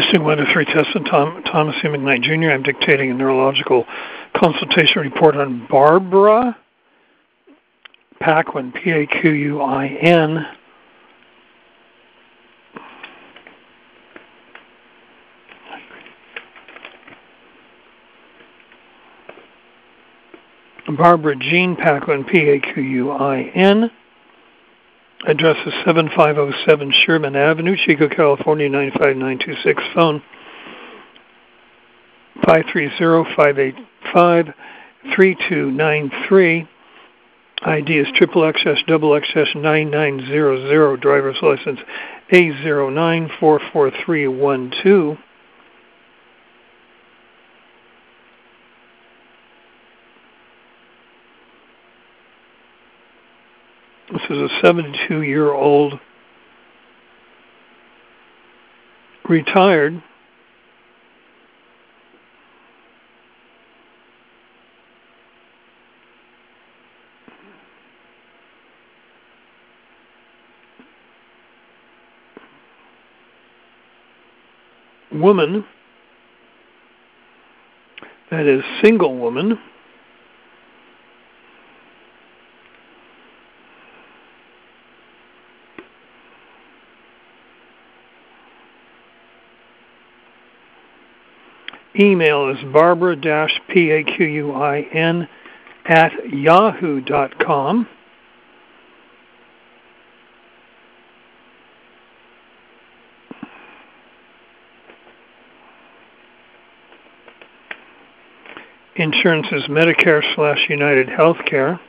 Houston 1 to 3 Tesla, Thomas C. McKnight Jr. I'm dictating a neurological consultation report on Barbara Paquin, Paquin. Barbara Jean Paquin, Paquin. Address is 7507 Sherman Avenue, Chico, California 95926. Phone 530-585-3293. ID is XXX-XXX-9900. Driver's license A09-44312. This is a 72-year-old retired woman, that is single woman, email is barbara-paquin@yahoo.com. Insurance is Medicare/United Healthcare.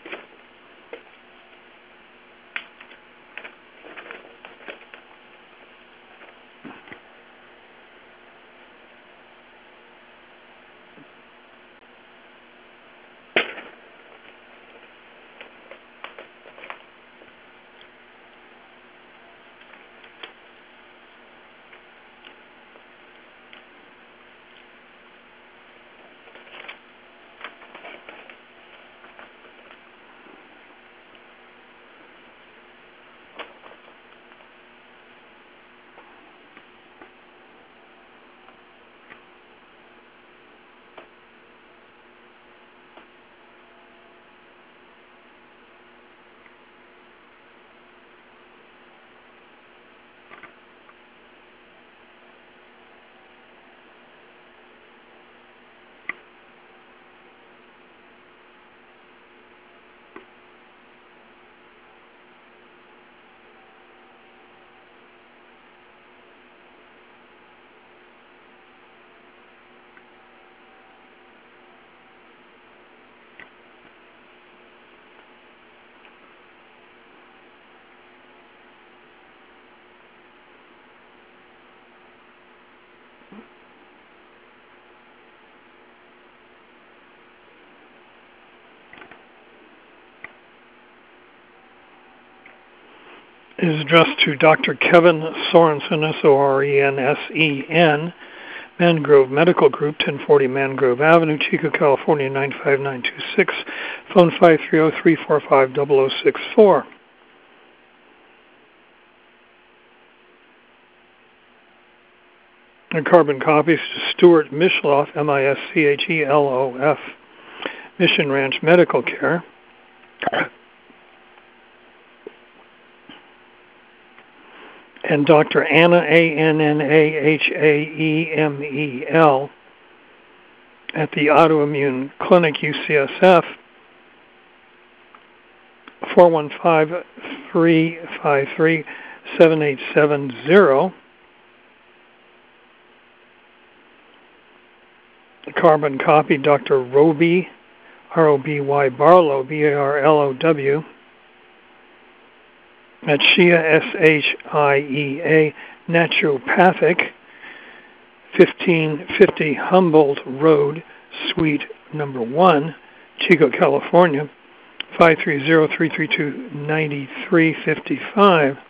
Is addressed to Dr. Kevin Sorensen, Sorensen, Mangrove Medical Group, 1040 Mangrove Avenue, Chico, California 95926. Phone 530-345-0064. And carbon copies to Stuart Mishloff, Mischelof, Mission Ranch Medical Care. And Dr. Anna, Annahaemel, at the Autoimmune Clinic, UCSF, 415-353-7870. Carbon copy, Dr. Roby, R-O-B-Y, Barlow, B-A-R-L-O-W, at Shia, S-H-I-E-A, Naturopathic, 1550 Humboldt Road, Suite number 1, Chico, California, 530-332-9355.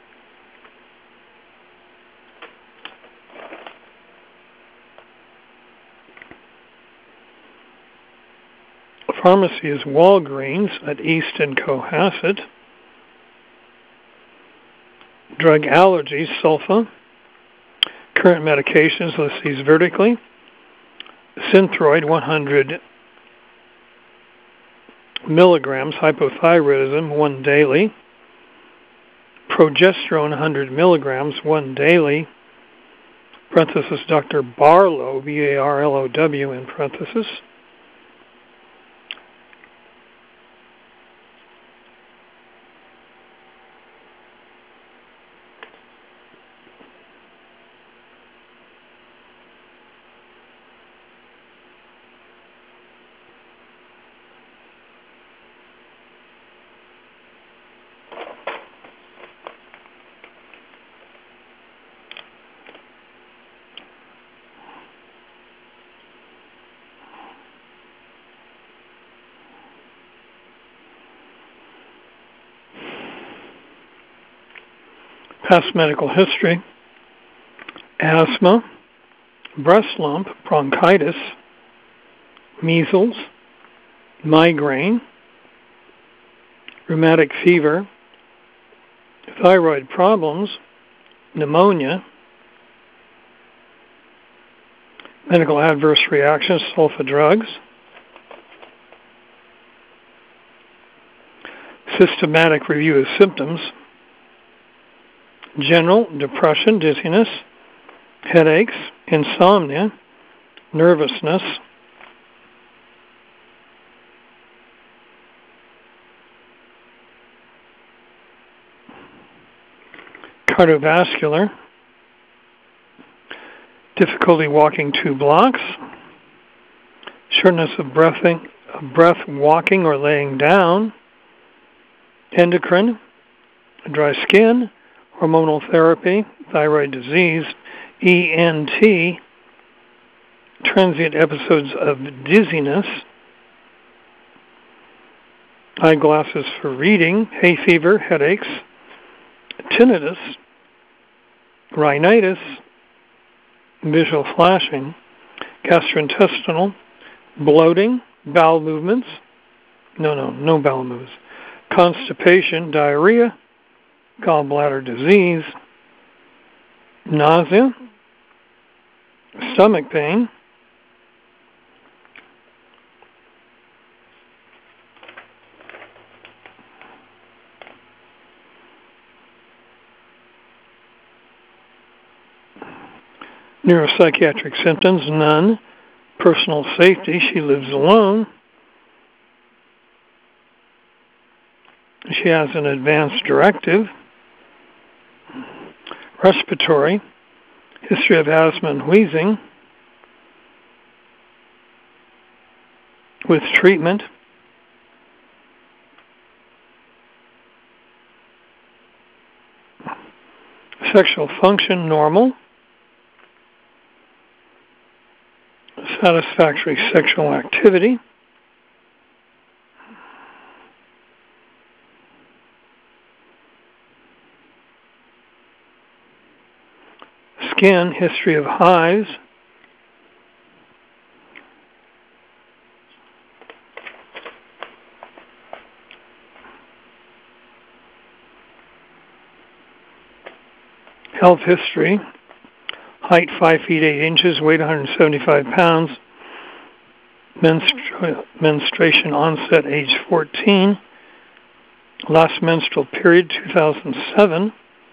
Pharmacy is Walgreens at East and Cohasset. Drug allergies, Sulfa. Current medications, list these vertically. Synthroid, 100 milligrams, hypothyroidism, 1 daily. Progesterone, 100 milligrams, 1 daily. Parenthesis, Dr. Barlow, B-A-R-L-O-W, in parenthesis. Past medical history: asthma, breast lump, bronchitis, measles, migraine, rheumatic fever, thyroid problems, pneumonia, medical adverse reactions to sulfa drugs, systematic review of symptoms, general depression, dizziness, headaches, insomnia, nervousness, cardiovascular, difficulty walking 2 blocks, shortness of breath walking or laying down, endocrine, dry skin, hormonal therapy, thyroid disease, ENT, transient episodes of dizziness, eyeglasses for reading, hay fever, headaches, tinnitus, rhinitis, visual flashing, gastrointestinal, bloating, bowel movements, no bowel movements, constipation, diarrhea, gallbladder disease, nausea, stomach pain, neuropsychiatric symptoms, none. Personal safety, she lives alone. She has an advance directive. Respiratory, history of asthma and wheezing, with treatment. Sexual function, normal. Satisfactory sexual activity. Skin, history of hives. Health history. Height 5 feet 8 inches, weight 175 pounds. Menstruation onset age 14. Last menstrual period 2007.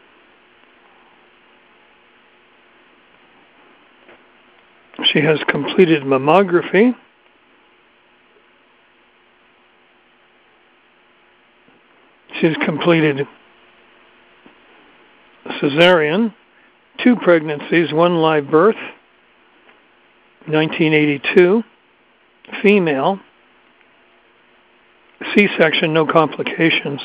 She has completed mammography. She's completed cesarean, 2 pregnancies, 1 live birth, 1982, female, C-section, no complications.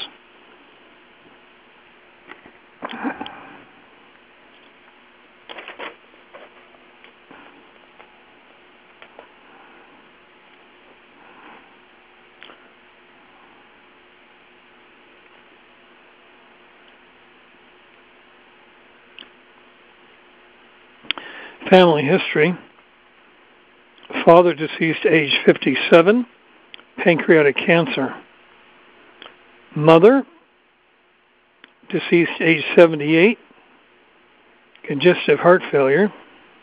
Family history. Father deceased age 57, pancreatic cancer. Mother deceased age 78, congestive heart failure.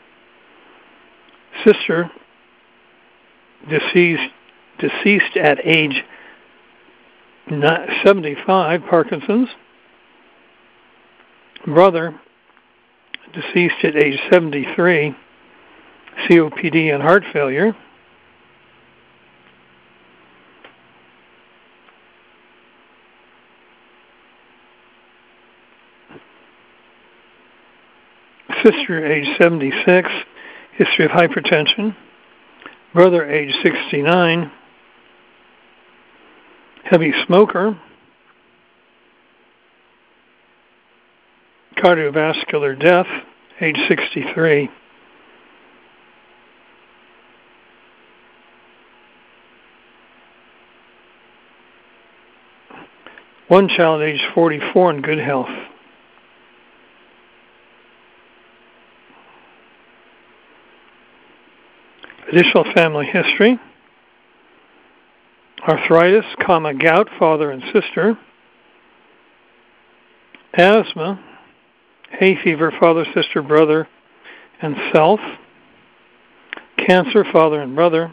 Sister, deceased at age 75, Parkinson's. Brother, deceased at age 73, COPD and heart failure. Sister, age 76, history of hypertension. Brother, age 69, heavy smoker. Cardiovascular death, age 63. One child, age 44, in good health. Additional family history: arthritis, gout, father and sister. Asthma, hay fever, father, sister, brother, and self. Cancer, father and brother.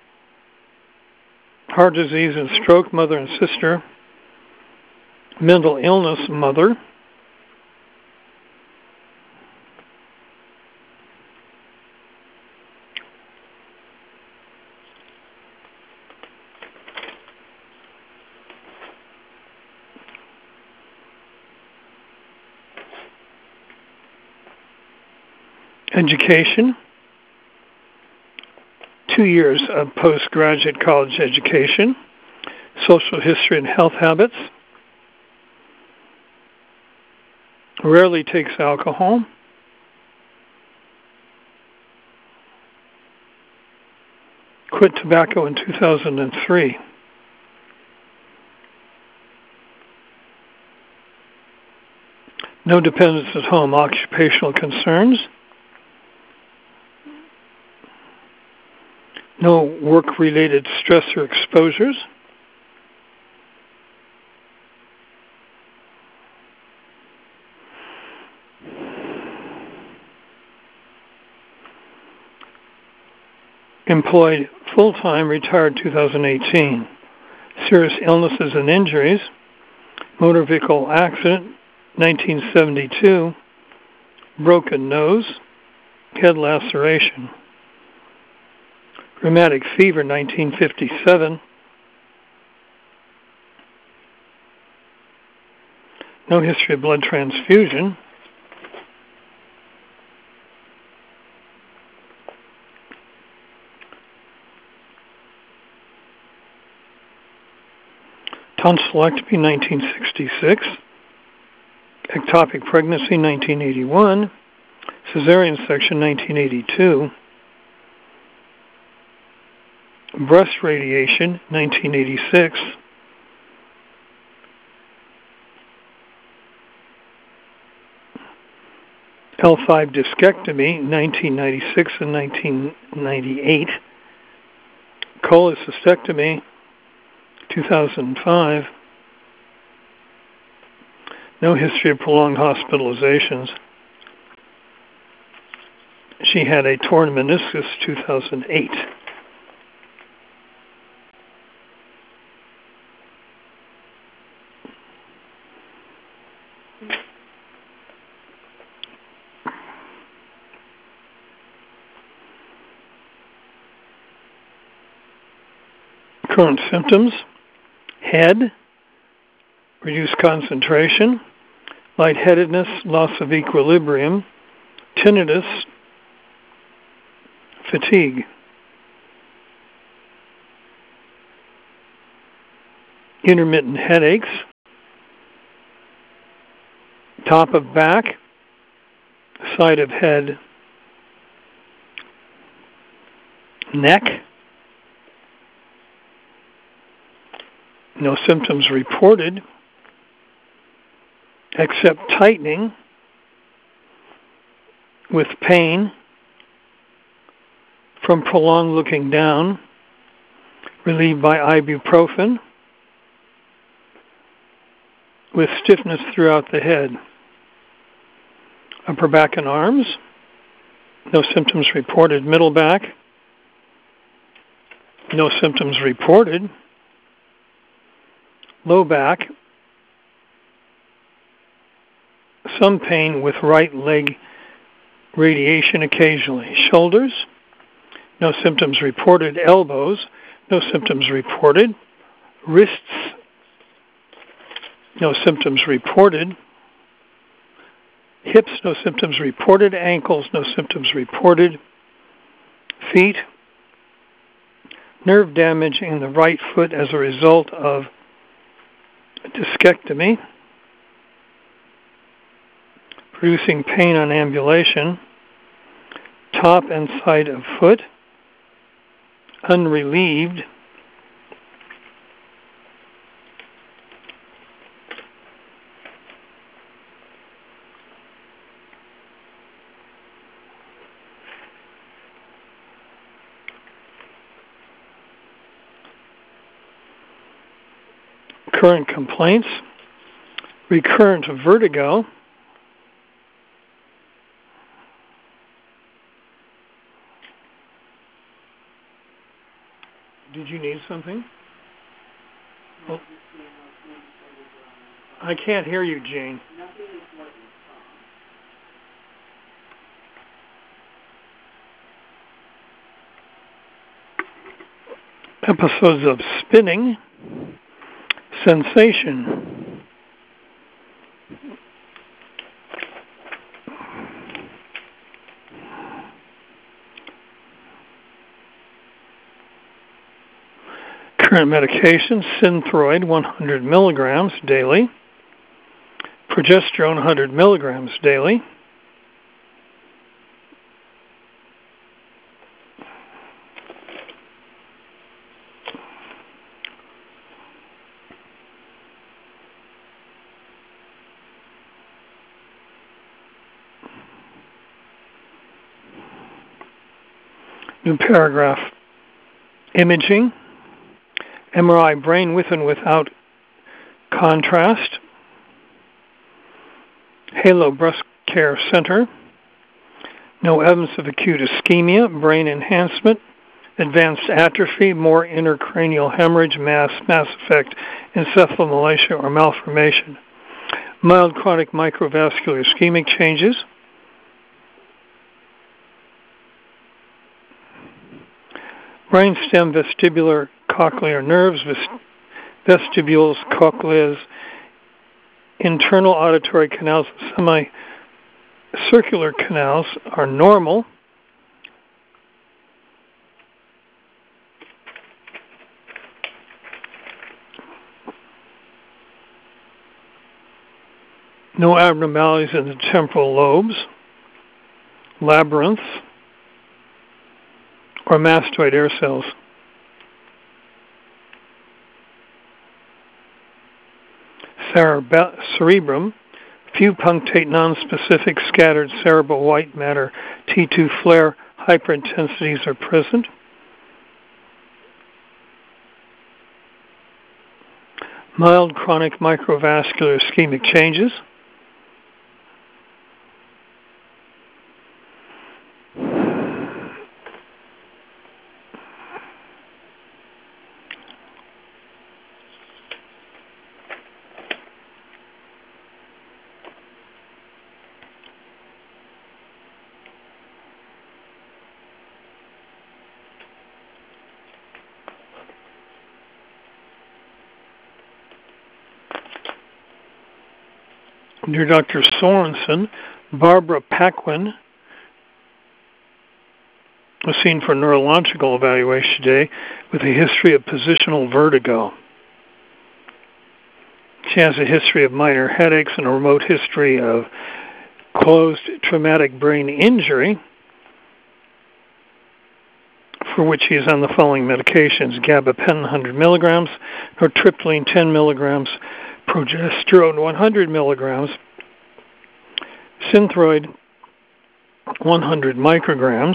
Heart disease and stroke, mother and sister. Mental illness, mother. Education: 2 years of postgraduate college education. Social history and health habits. Rarely takes alcohol. Quit tobacco in 2003. No dependents at home. Occupational concerns. No work-related stress or exposures. Employed full-time, retired 2018. Serious illnesses and injuries. Motor vehicle accident, 1972. Broken nose. Head laceration. Rheumatic fever, 1957. No history of blood transfusion. Tonsillectomy, 1966. Ectopic pregnancy, 1981. Cesarean section, 1982. Breast radiation, 1986. L5 discectomy, 1996 and 1998. Cholecystectomy, 2005. No history of prolonged hospitalizations. She had a torn meniscus, 2008. Current symptoms: head, reduced concentration, lightheadedness, loss of equilibrium, tinnitus, fatigue. Intermittent headaches, top of back, side of head, neck. No symptoms reported except tightening with pain from prolonged looking down, relieved by ibuprofen, with stiffness throughout the head. Upper back and arms, no symptoms reported. Middle back, no symptoms reported. Low back, some pain with right leg radiation occasionally. Shoulders, no symptoms reported. Elbows, no symptoms reported. Wrists, no symptoms reported. Hips, no symptoms reported. Ankles, no symptoms reported. Feet, nerve damage in the right foot as a result of discectomy, producing pain on ambulation. Top and side of foot, unrelieved. Current complaints, recurrent vertigo, did you need something? Well, I can't hear you, Jane. Episodes of spinning, sensation, current medication, Synthroid 100 milligrams daily, progesterone 100 milligrams daily, new paragraph, imaging, MRI brain with and without contrast, Halo Breast Care Center, no evidence of acute ischemia, brain enhancement, advanced atrophy, more intracranial hemorrhage, mass effect, encephalomalacia or malformation, mild chronic microvascular ischemic changes, brainstem vestibular cochlear nerves, vestibules, cochleas, internal auditory canals, semicircular canals are normal. No abnormalities in the temporal lobes, labyrinths, or mastoid air cells. Cerebrum, few punctate nonspecific scattered cerebral white matter T2 flare hyperintensities are present. Mild chronic microvascular ischemic changes. Dear Dr. Sorensen, Barbara Paquin was seen for neurological evaluation today with a history of positional vertigo. She has a history of minor headaches and a remote history of closed traumatic brain injury, for which she is on the following medications: gabapentin 100 milligrams, nortriptyline 10 milligrams, progesterone 100 milligrams, Synthroid 100 micrograms,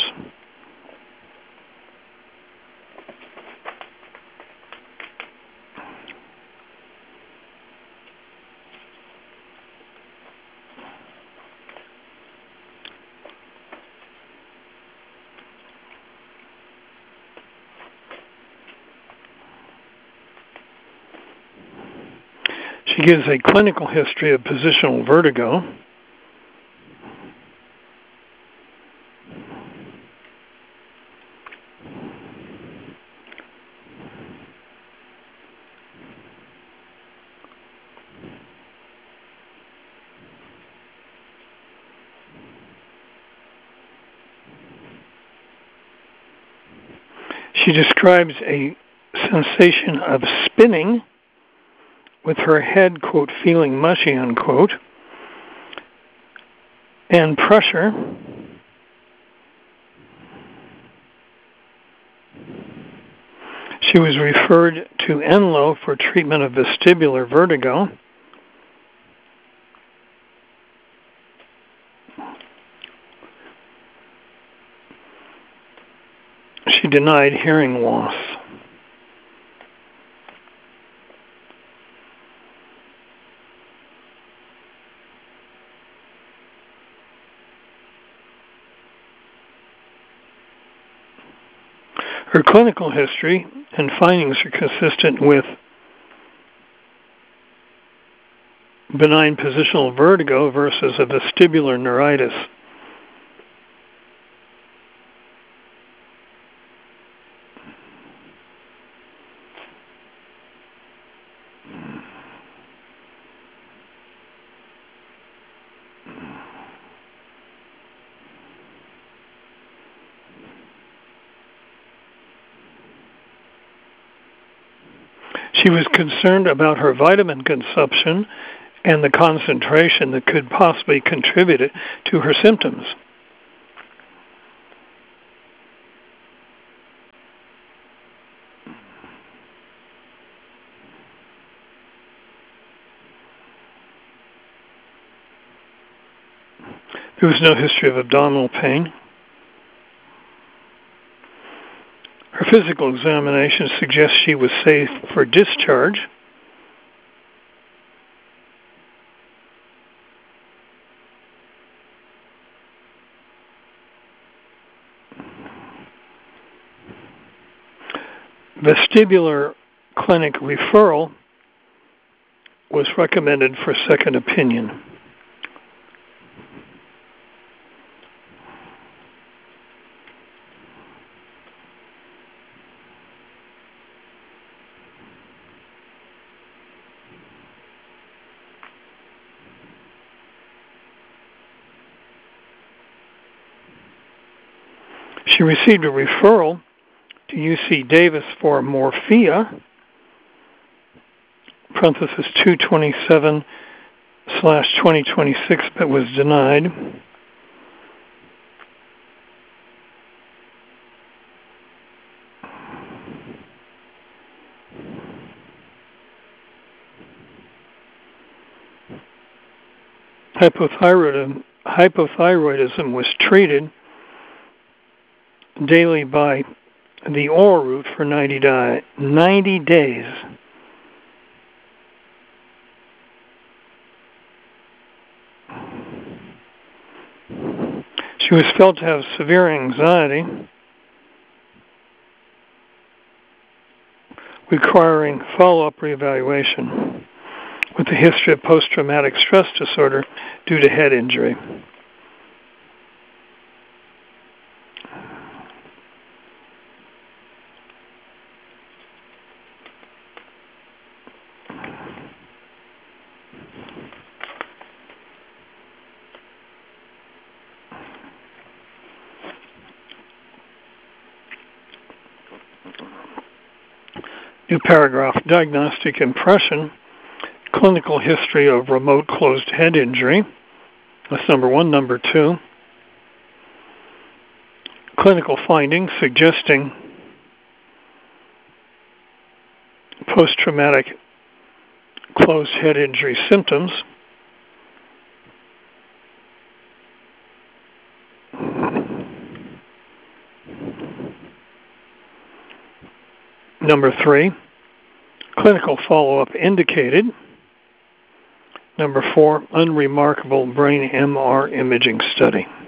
She gives a clinical history of positional vertigo. She describes a sensation of spinning with her head, quote, feeling mushy, unquote, and pressure. She was referred to Enloe for treatment of vestibular vertigo. She denied hearing loss. Her clinical history and findings are consistent with benign positional vertigo versus a vestibular neuritis. She was concerned about her vitamin consumption and the concentration that could possibly contribute to her symptoms. There was no history of abdominal pain. Her physical examination suggests she was safe for discharge. Vestibular clinic referral was recommended for second opinion. She received a referral to UC Davis for morphia, parenthesis 227/2026, but was denied. Hypothyroidism was treated daily by the oral route for 90 days. She was felt to have severe anxiety, requiring follow-up reevaluation, with a history of post-traumatic stress disorder due to head injury. New paragraph, diagnostic impression, clinical history of remote closed head injury. That's number one. Number two, clinical findings suggesting post-traumatic closed head injury symptoms. Number three, clinical follow-up indicated. Number four, unremarkable brain MR imaging study.